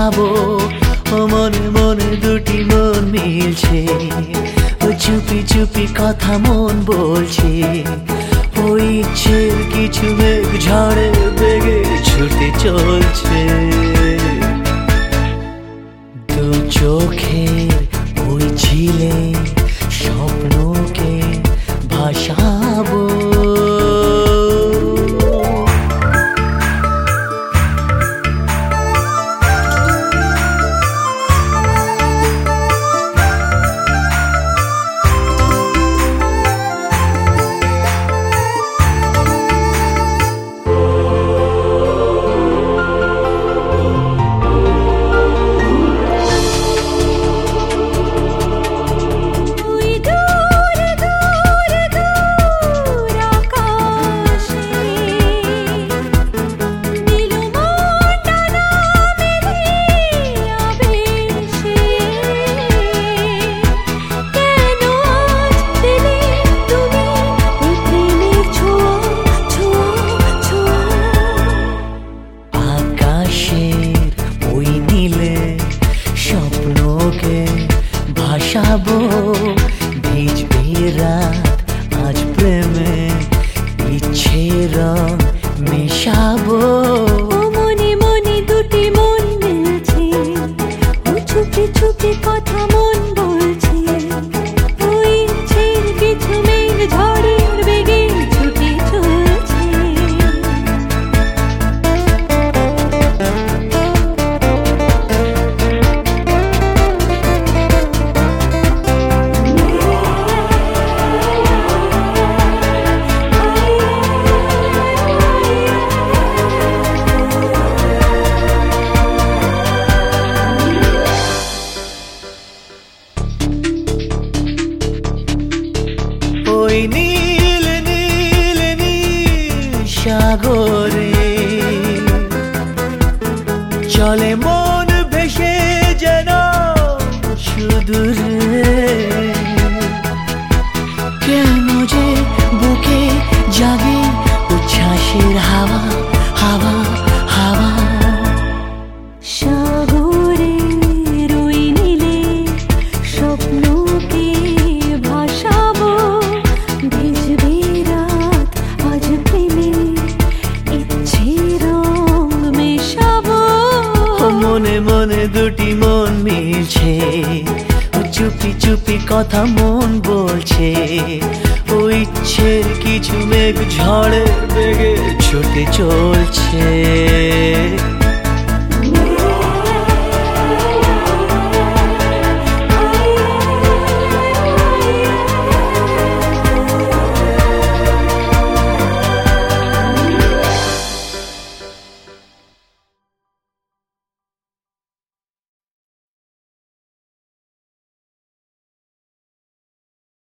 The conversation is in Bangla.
ভাসাবো। ও মনে মনে দুটি মন মিলছে, ও চুপি চুপি কথা মন বলছে। ওই ইচ্ছের কিছু মেঘ ঝড়ে বেগে ছুটে চলছে। দু চোখের ওই ঝিলে স্বপ্নকে ভাসাবো। স্বপ্নকে ভাসাবো, ভিজবে রাত আজ প্রেমে ইচ্ছে রং মেশাবো। মনে মনে দুটি মন মিলছে, ও চুপি চুপি কথা মন বলছে। ওই ইচ্ছের কিছু মেঘ ঝড়ের বেগে ছুটে চলছে। ওই নীল নীল নীল সাগরে চলে মন ভেসে যেন সুদূরে। কেন যে বুকে জাগে উচ্ছ্বাসের হাওয়া হাওয়া হাওয়া। সাগরের ওই নীলে স্বপ্নকে ভাসাবো, ভিজবে রাত আজ প্রেমে ইচ্ছে রং মেশাবো। মনে মনে দুটি মন মিলছে, ও চুপি চুপি কথা মন বলছে। ও ইচ্ছের কিছু মেঘ ঝড়ে বেগে ছুটে চলছে।